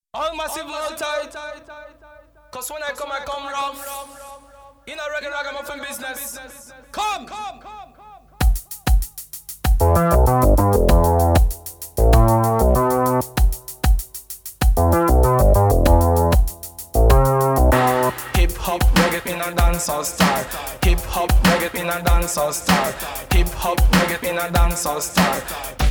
All massive all tight. Cause when I come rough. In a regular ragamuffin business. Come! Hip hop reggae in a dancehall style. Hip hop reggae in a dancehall style. Hip hop reggae in a dancehall style.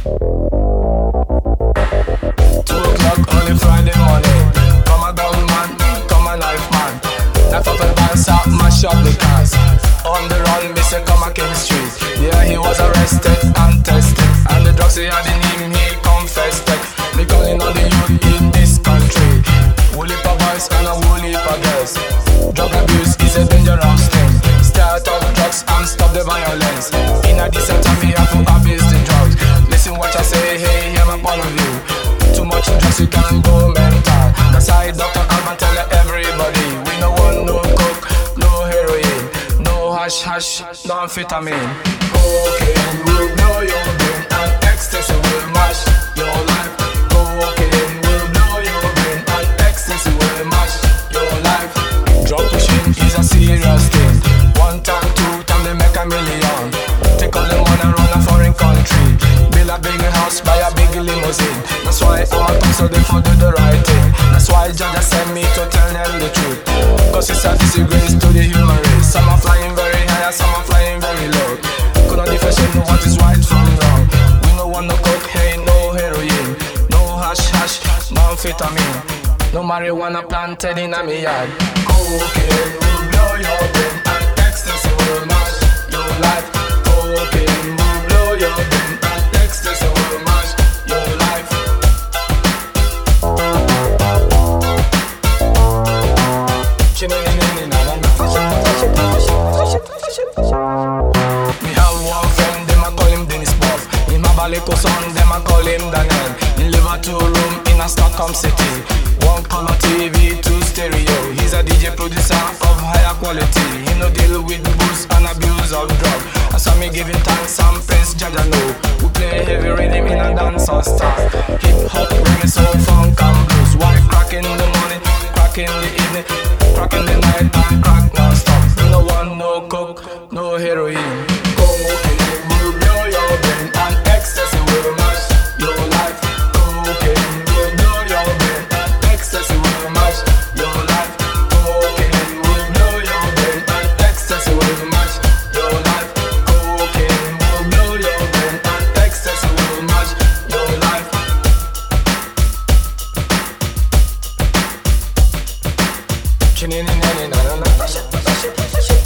2 o'clock on a Friday morning. Come a down man, come a knife man. Knife up and dance up, mash up the cars. On the run, me say come a King Street. Yeah, he was arrested and tested, and the drugs he had in him, he confessed it. Me calling on the youth in this country. Woolly pa boys and a woolly pa girls. Drug abuse is a dangerous thing. Start off drugs and stop the violence. In a decent time, we have to abuse the drugs. Listen what I say, hey, hear my point of view. Too much drugs, you can go mental. That's why Dr. Alban tell everybody, we no want no coke, no heroin, no hash, no amphetamine. Cocaine will blow your brain and ecstasy will mash your life. Cocaine will blow your brain and ecstasy will mash your life. Drug pushing is a serious thing. 1 time, 2 time, they make a million. Take all the money and run a foreign country. Build a big house, buy a big limousine. That's why I'm a talk so they for do the right thing. That's why Jaja sent me to tell them the truth. Cause it's a disgrace to the human race. Some are flying very high, some are flying very low. Could not differentiate what is right from wrong. We no want no cocaine, no heroin, no hash, no amphetamine, no marijuana planted in a me yard. Cocaine will blow your brain and ecstasy will mash your life. Cocaine will blow your brain and ecstasy will mash your life. Me have one friend, them a call him Dennis Buff. In my Balico son, them a call him Daniel. He live a 2 room in a Stockholm city. 1 color TV, 2 stereo. He's a DJ producer of higher quality. He no deal with booze and abuse of drug. I saw me giving thanks and praise, Jaja know. We play heavy rhythm in a dancehall style. Hip hop, reggae, soul, funk and blues. Why crack in the morning, crack in the evening, crack in the night and crack non-stop. We no want no coke, no heroin. Cocaine will blow your brain and ecstasy will mash your life. Cocaine will blow your brain and ecstasy will mash your life. Cocaine will blow your brain and ecstasy will mash your life. Cocaine will blow your brain and ecstasy will mash your life. Chinini nani na na na.